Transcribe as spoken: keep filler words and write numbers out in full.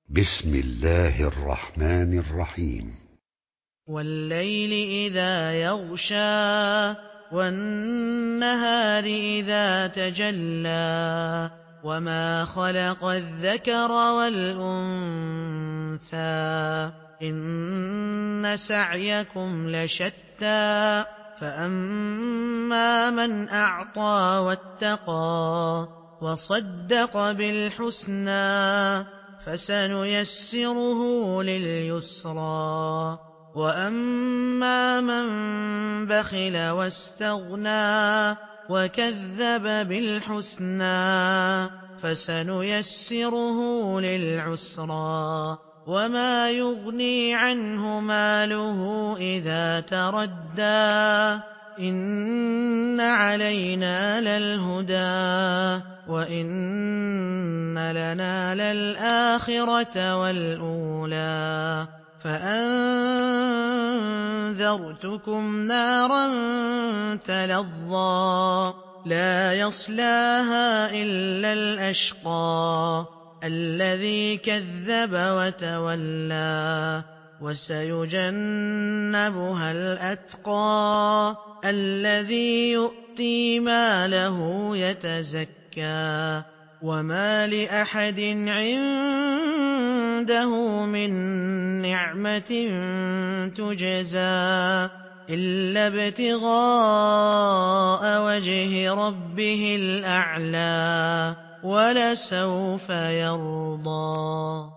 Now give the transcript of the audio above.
بسم الله الرحمن الرحيم. والليل إذا يغشى والنهار إذا تجلى وما خلق الذكر والأنثى إن سعيكم لشتى فأما من أعطى واتقى وصدق بالحسنى فسنيسره لليسرى وأما من بخل واستغنى وكذب بالحسنى فسنيسره للعسرى وما يغني عنه ماله إذا تردى إن علينا للهدى وإن لنا للآخرة والأولى فأنذرتكم نارا تلظى لا يصلاها إلا الأشقى الذي كذب وتولى وسيجنبها الأتقى الذي يؤتي ماله يتزكى وما لأحد عنده من نعمة تجزى إلا ابتغاء وجه ربه الأعلى ولسوف يرضى.